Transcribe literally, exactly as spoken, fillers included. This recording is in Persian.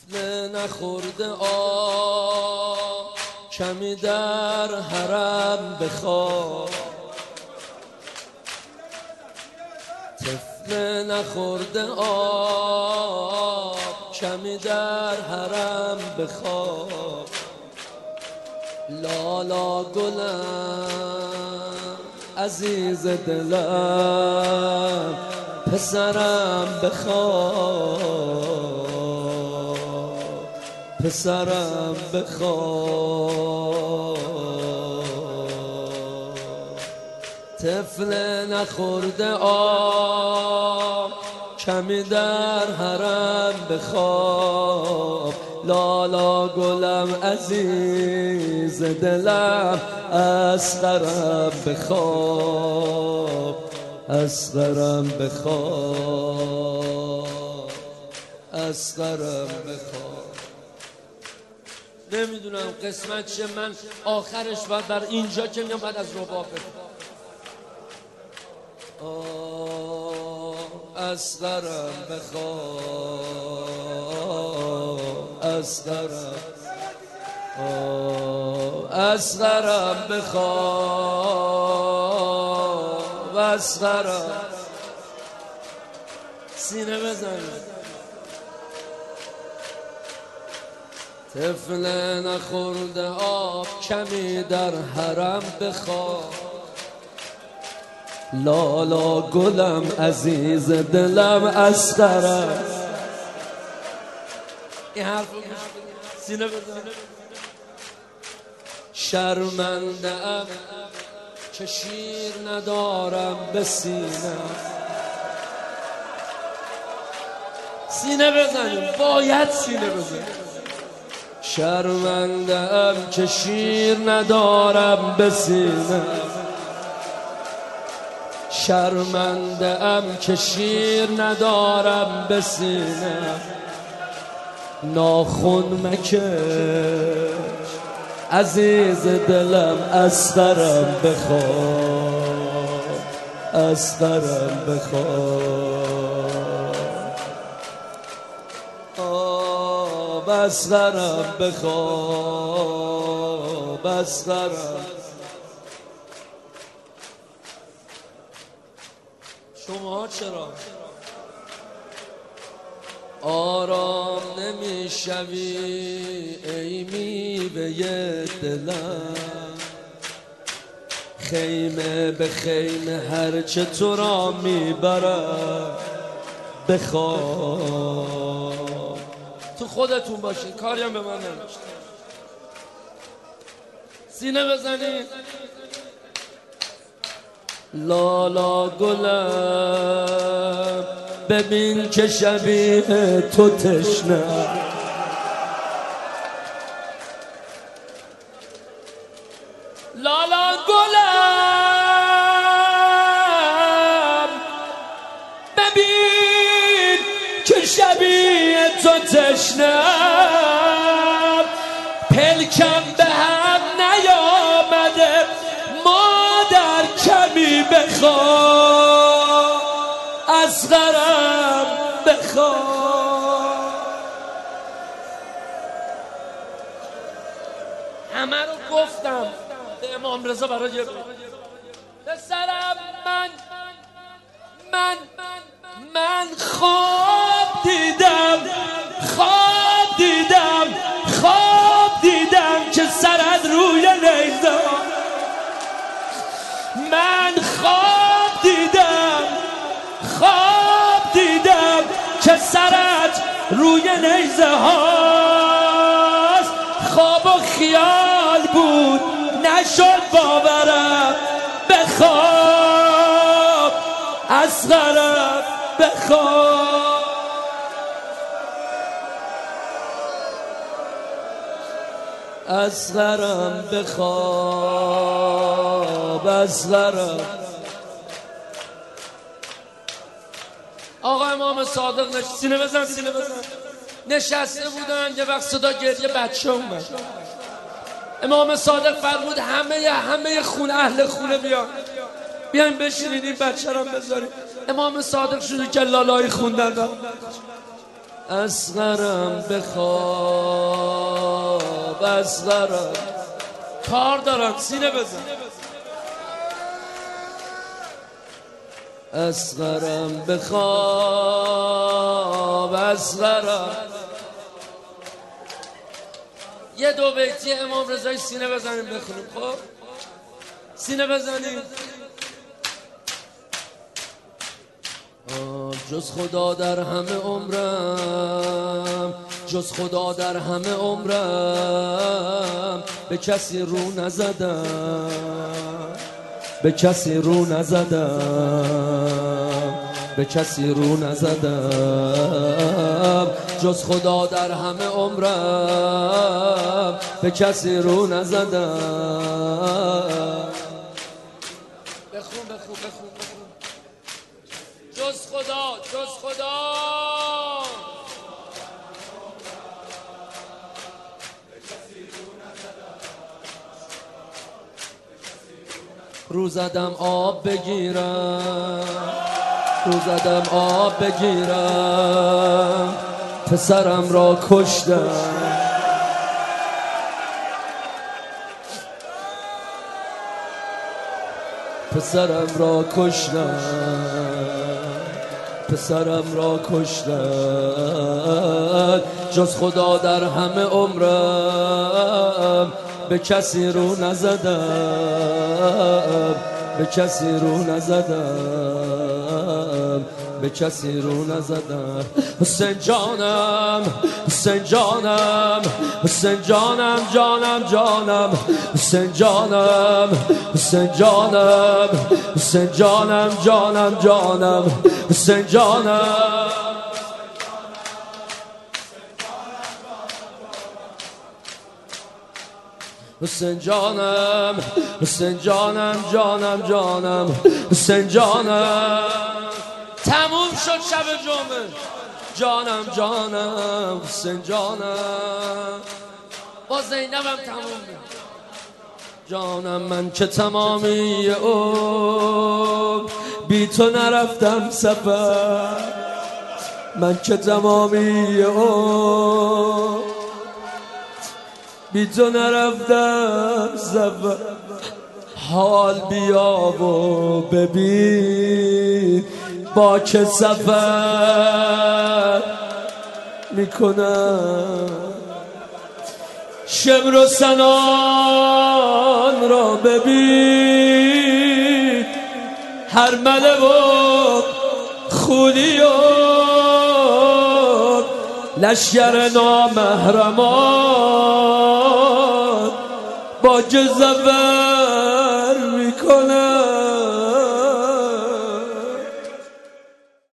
طفل نخورده آب کمی در حرم بخواب، طفل نخورده آب کمی در حرم بخواب. لالا گلم عزیز دلم پسرم بخواب، پسرم بخواب. طفل نخورده آب کمی در حرم بخواب. لالا گلم عزیز دلم اصغرم بخواب، اصغرم بخواب، اصغرم بخواب. نمیدونم قسمت چه، من آخرش باید بر اینجا که میام بعد از رباب اصغرم بخواب، اصغرم اصغرم بخواب، اصغرم. سینه بزنید. طفل نخورده آب کمی در حرم بخواب. لالا گلم عزیز دلم اصغرم. این حرف سینه بزن. شرمنده ام که شیر ندارم به سینه. سینه بزنیم، باید سینه بزنیم. شرمنده ام که شیر ندارم به سینه. شرمنده ام که شیر ندارم به سینه. ناخن مکش عزیز دلم اصغرم بخواب، اصغرم بخواب، آب اصغرم بخواب، اصغرم. شما چرا آرام نمیشوی ای میوه دلم؟ خیمه به خیمه هرچه تو را میبرم بخواب. تو خودتون باشین، کاری هم به من نمیشه. سینه بزنید. لالا گلم ببین که شبیه تو تشنه. لالا گلم ببین که شبیه تو تشنه. پلکم به هم نیامده مادر کمی بخواب، اصغرم بخواب. همه رو گفتم به امام رضا برای پسرم. من من من خواب دیدم، خواب دیدم، خواب دیدم که سرت روی نیزه. من خواب دیدم، خواب دیدم که سرت روی نیزه هاست. خواب و خیال بود نشد باورم بخواب، اصغرم بخواب. اصغرم بخواب، اصغرم. آقا امام صادق نش... سینه بزن، سینه بزن. نشسته بودن، یه وقت صدا گریه بچه اومد. امام صادق فرمود همه همه خونه اهل خونه بیان، بیاین بشینین این بچه رو بذارین. امام صادق شروع که لالایی خوندن. اصغرم بخواب اصغرم کار دارم سینه بزن اصغرم بخواب اصغرم یه دو بیتی امام رضایی سینه بزنیم بخونیم خب سینه بزنیم جز خدا در همه عمرم جز خدا در همه عمرم به کسی رو نزدم به کسی رو نزدم به کسی رو نزدم جز خدا در همه عمرم به کسی رو نزدم بخون بخون بخون بخون جز خدا جز خدا رو زدم آب بگیرم رو زدم آب بگیرم پسرم را کشتم پسرم را کشتم پسرم را کشتم جز خدا در همه عمرم به کسی رو نزدم به کسی رو نزدم به کسی رو نزدم حسین جانم حسین جانم حسین جانم جانم جانم حسین جانم حسین جانم حسین جانم جانم جانم حسین جانم حسین جانم حسین جانم جانم جانم حسین جانم تموم شد شب جمعه جانم جانم حسین جانم با زینبم تموم جانم من که تمامی عمر بی تو نرفتم سفر من که تمامی عمر بی تو نرفتم سفر حال بیا و ببین با که سفر میکنم شمر و سنان را ببین هر مله و خولی و لشگر نامحرمان با جزور میکنم